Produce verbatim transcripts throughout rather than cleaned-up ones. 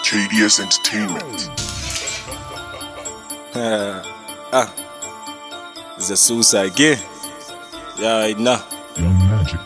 K D S Entertainment. uh, ah, it's a suicide again. Yeah, I know. Young Magic.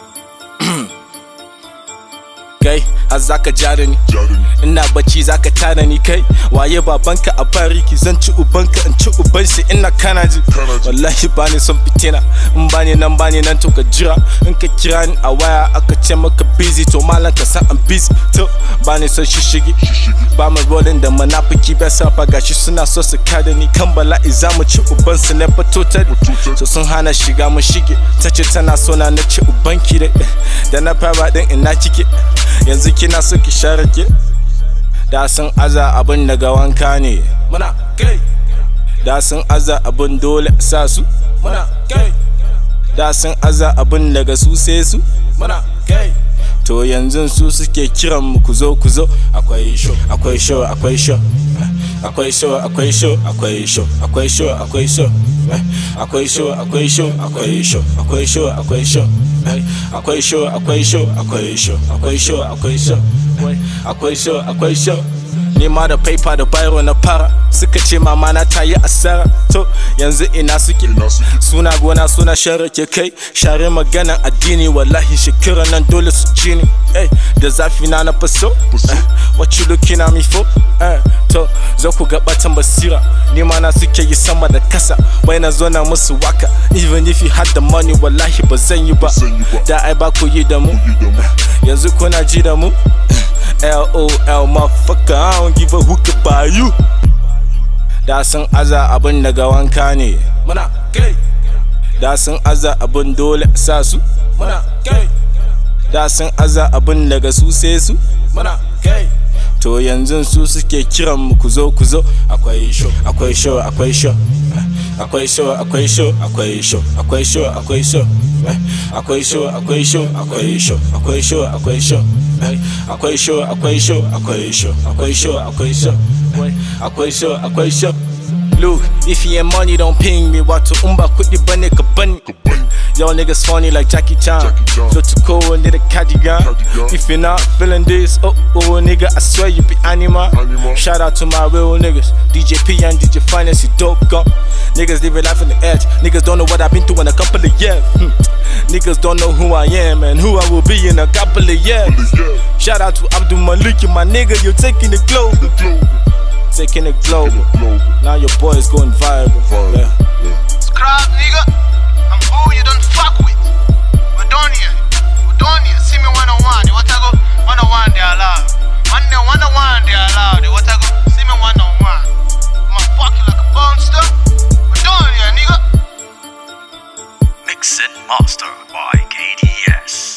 Kai, har zaka ja da ni, ina bacci zaka tada ni kai. Waye babanka a bariki, zan ci ubanka in ci uban shi ina kana ji. Wallahi bani son fitina, in bani nan bani nan to ka jira. In ka kira ni a waya aka ce maka busy, to malam ka san I'm busy. To bani son shishigi, ba mu rolling da munafiki bai sa fa gashi suna so su kada ni. Kan bala'i za mu ci uban su ne fato ta. So sun hana shiga mu shige, tace tana so na na ci ubanki dai. Da na fara din ina kike, yanzu kina so ki share ke. Da sun aza abun daga wanka ne, muna kai. Da sun aza abun dole sa su, muna kai. Da sun aza abun daga su sai su, muna kai. To yanzu su suke kiran mu ku zo ku zo. Akwai show, akwai show, akwai show. Akwai show, akwai show, akwai show, akwai show, akwai show. Akwai show, akwai show, akwai show, akwai show, akwai show. Akwai show, akwai show, akwai show, akwai show, akwai show. Akwai show, akwai show. Ni ma da paper da biro na fara, suka ce mama na ta yi asara. To yanzu ina suke, suna gona suna share ke kai. Share maganan addini wallahi shekara nan dole su ci ni. Hey, da zafi na na faso, eh, what you looking at me for? Eh, to zo ku ga batan basira, ni ma na suke yi sama da kasa. Wai na zo na musu waka, even if you had the money wallahi ba zan yi ba. Da ai ba ku yi da mu, yanzu kuna ji da mu. L O L motherfucker, I don't give a hook about you. Da sun aza abun daga wanka ne, muna kai. Da sun aza abun dole sa su, muna kai. Da sun aza abun daga su sai su, muna kai. To yanzu su suke kiran mu ku zo ku zo. Akwai show, akwai show, akwai show. Akwai show, akwai show, akwai show, akwai show, akwai show. Akwai show, akwai show, akwai show, akwai show, akwai show. Akwai show, akwai show, akwai show, akwai show, akwai show. Akwai show, akwai show. Look, if you ain't money, don't ping me. Wato umba kudi bane ka bani. Y'all niggas funny like Jackie Chan. Flow too cold, need a cardigan. If you're not feeling this, oh oh nigga, I swear you be animal. Shout out to my real niggas, D J P and D J Finance, you dope gun. Niggas live life on the edge. Niggas don't know what I've been through in a couple of years. Hmm. Niggas don't know who I am and who I will be in a couple of years. Shout out to Abdul Malik, my nigga, you're taking the globe. Taking the global. Now your boy is going viral. Yeah. Scrap nigga, I'm who you don't fuck with. We're done here. We're done here. See me one on one. The what I go? One on one, they allowed. One day, one on one, they allowed. The what I go? See me one on one. I'ma fuck you like a monster. We're done here, nigga. Mix and master by K D S.